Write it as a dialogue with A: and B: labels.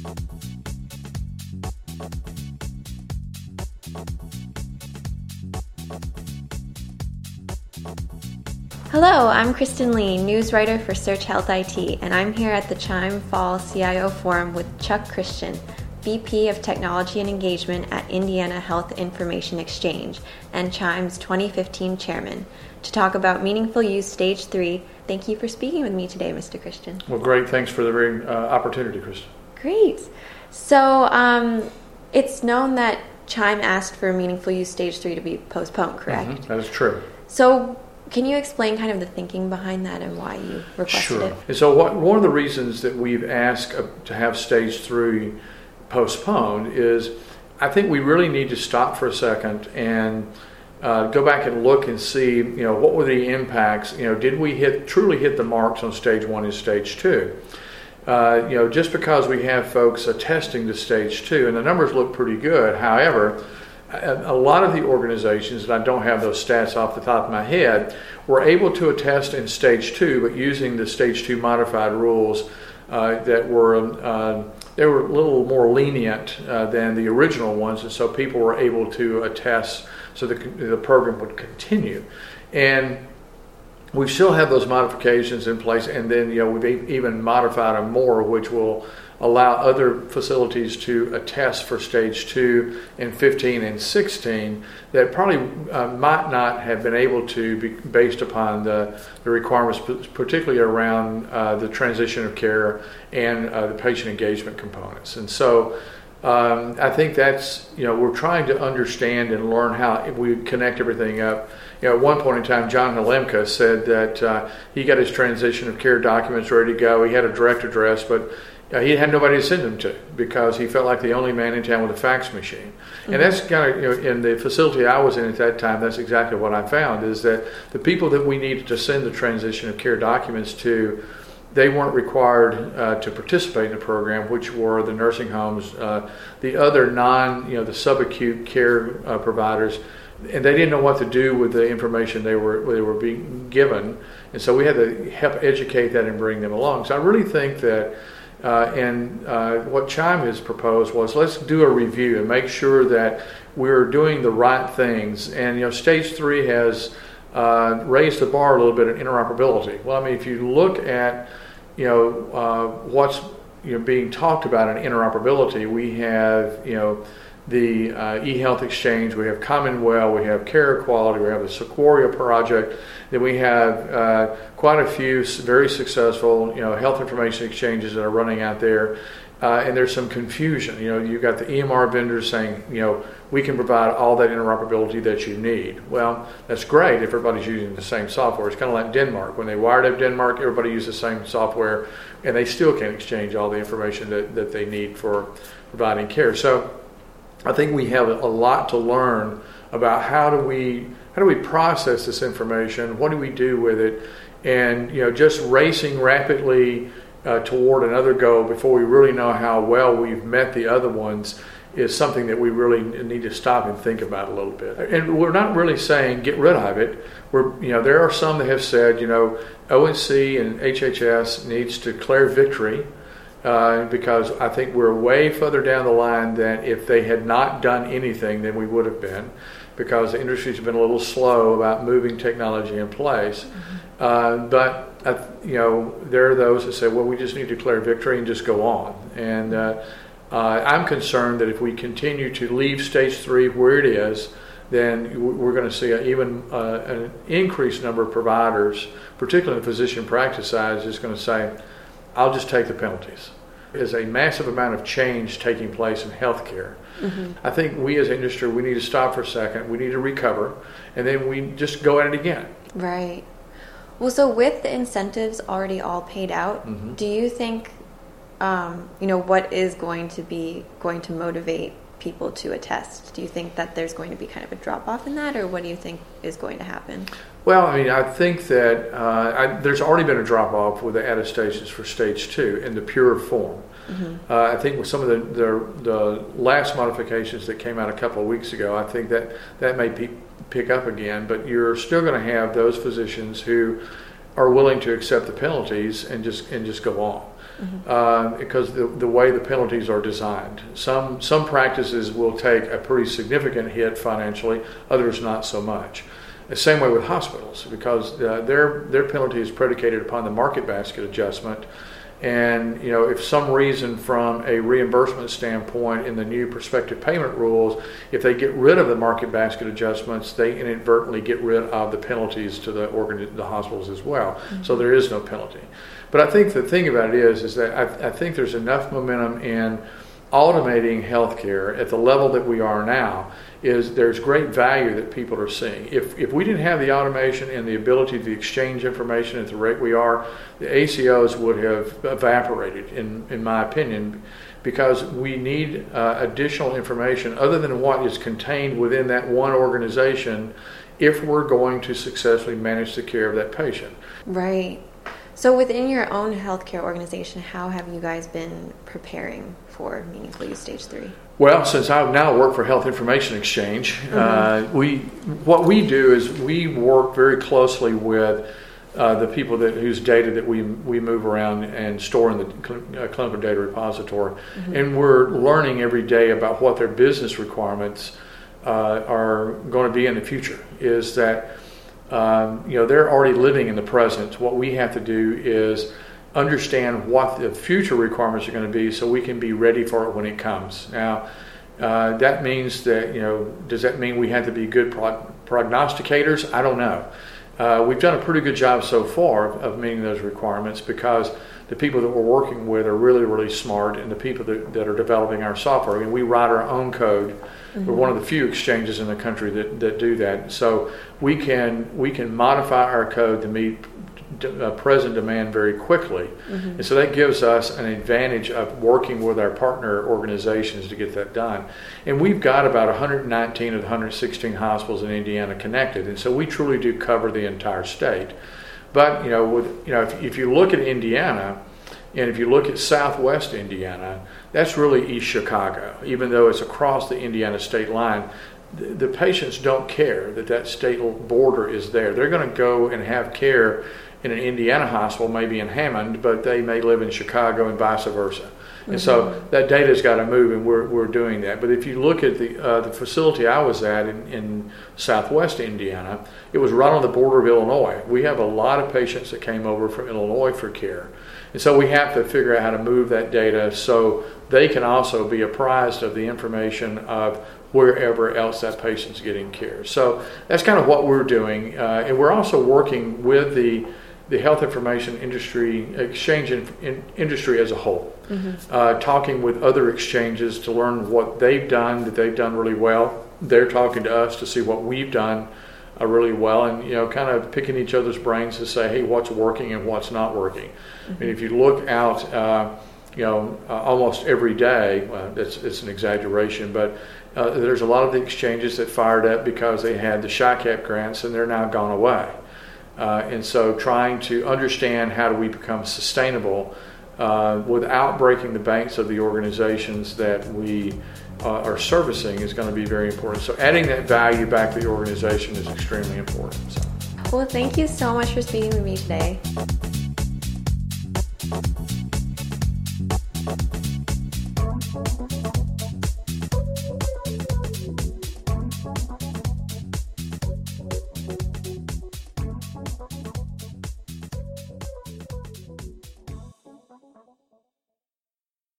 A: Hello, I'm Kristen Lee, news writer for Search Health IT, and I'm here at the Chime Fall CIO Forum with Chuck Christian, VP of Technology and Engagement at Indiana Health Information Exchange and Chime's 2015 chairman, to talk about Meaningful Use Stage 3. Thank you for speaking with me today, Mr. Christian.
B: Well, great. Thanks for the very opportunity, Kristen.
A: Great. So it's known that Chime asked for Meaningful Use Stage 3 to be postponed, correct?
B: Mm-hmm. That is true.
A: So can you explain kind of the thinking behind that and why you requested it?
B: And so one of the reasons that we've asked to have Stage 3 postponed is I think we really need to stop for a second and go back and look and see, what were the impacts? Did we truly hit the marks on Stage 1 and Stage 2? Just because we have folks attesting to Stage 2, and the numbers look pretty good, however, a lot of the organizations, and I don't have those stats off the top of my head, were able to attest in Stage 2, but using the Stage 2 modified rules that were they were a little more lenient than the original ones, and so people were able to attest so the program would continue. And we still have those modifications in place, and then we've even modified them more, which will allow other facilities to attest for Stage 2 in 15 and 16 that probably might not have been able to be based upon the requirements, particularly around the transition of care and the patient engagement components. And so I think that's, we're trying to understand and learn how we connect everything up. At one point in time, John Halemka said that he got his transition of care documents ready to go. He had a direct address, but he had nobody to send them to because he felt like the only man in town with a fax machine. Mm-hmm. And that's kind of, in the facility I was in at that time, that's exactly what I found, is that the people that we needed to send the transition of care documents to, they weren't required to participate in the program, which were the nursing homes, the other the subacute care providers, and they didn't know what to do with the information they were being given. And so we had to help educate that and bring them along. So I really think that what Chime has proposed was, let's do a review and make sure that we're doing the right things. And Stage 3 has raised the bar a little bit in interoperability. Well, I mean, if you look at what's being talked about in interoperability, we have the eHealth Exchange, we have Commonwealth, we have Care Equality, we have the Sequoia project, then we have quite a few very successful health information exchanges that are running out there, and there's some confusion. You've got the EMR vendors saying, we can provide all that interoperability that you need. Well, that's great if everybody's using the same software. It's kind of like Denmark. When they wired up Denmark, everybody used the same software, and they still can't exchange all the information that they need for providing care. So I think we have a lot to learn about how do we process this information, what do we do with it, and just racing rapidly toward another goal before we really know how well we've met the other ones is something that we really need to stop and think about a little bit. And we're not really saying get rid of it. There are some that have said ONC and HHS needs to declare victory. Because I think we're way further down the line than if they had not done anything than we would have been, because the industry's been a little slow about moving technology in place. Mm-hmm. But there are those that say, well, we just need to declare victory and just go on. And I'm concerned that if we continue to leave Stage 3 where it is, then we're going to see an increased number of providers, particularly in the physician practice side, is just going to say, I'll just take the penalties. There's a massive amount of change taking place in healthcare. Mm-hmm. I think we as an industry, we need to stop for a second. We need to recover, and then we just go at it again.
A: Right. Well, so with the incentives already all paid out, mm-hmm. do you think, what is going to motivate people to attest? Do you think that there's going to be kind of a drop-off in that, or what do you think is going to happen?
B: Well, I mean, I think that there's already been a drop-off with the attestations for Stage 2 in the pure form. Mm-hmm. I think with some of the last modifications that came out a couple of weeks ago, I think that may pick up again, but you're still going to have those physicians who are willing to accept the penalties and just go on. because the way the penalties are designed. Some practices will take a pretty significant hit financially, others not so much. The same way with hospitals, because their penalty is predicated upon the market basket adjustment. And if some reason from a reimbursement standpoint in the new prospective payment rules, if they get rid of the market basket adjustments, they inadvertently get rid of the penalties to the hospitals as well. So there is no penalty. But I think the thing about it is that I think there's enough momentum in automating healthcare at the level that we are now. There's great value that people are seeing. If we didn't have the automation and the ability to exchange information at the rate we are, the ACOs would have evaporated, in my opinion, because we need additional information other than what is contained within that one organization if we're going to successfully manage the care of that patient.
A: Right. So within your own healthcare organization, how have you guys been preparing for Meaningful Use Stage 3?
B: Well, since I now work for Health Information Exchange, what we do is we work very closely with the people whose data that we move around and store in the clinical data repository, and we're learning every day about what their business requirements are going to be in the future. Is that they're already living in the present. What we have to do is understand what the future requirements are going to be so we can be ready for it when it comes. Now, that means that, does that mean we have to be good prognosticators? I don't know. We've done a pretty good job so far of meeting those requirements because the people that we're working with are really, really smart, and the people that are developing our software. I mean, we write our own code. We're one of the few exchanges in the country that do that. So we can modify our code to meet present demand very quickly. And so that gives us an advantage of working with our partner organizations to get that done. And we've got about 119 of the 116 hospitals in Indiana connected, and so we truly do cover the entire state. But if you look at Indiana, and if you look at Southwest Indiana, that's really East Chicago. Even though it's across the Indiana state line, the patients don't care that state border is there. They're going to go and have care in an Indiana hospital, maybe in Hammond, but they may live in Chicago and vice versa. And so that data's got to move, and we're doing that. But if you look at the facility I was at in Southwest Indiana, it was right on the border of Illinois. We have a lot of patients that came over from Illinois for care. And so we have to figure out how to move that data so they can also be apprised of the information of wherever else that patient's getting care. So that's kind of what we're doing. And we're also working with the health information industry, exchange industry as a whole, talking with other exchanges to learn what they've done, that they've done really well. They're talking to us to see what we've done really well, and kind of picking each other's brains to say, hey, what's working and what's not working. I mean, if you look out, almost every day, it's an exaggeration, but there's a lot of the exchanges that fired up because they had the SHICAP grants, and they're now gone away. And so trying to understand how do we become sustainable without breaking the banks of the organizations that we are servicing is going to be very important. So adding that value back to the organization is extremely important. So.
A: Well, thank you so much for speaking with me today.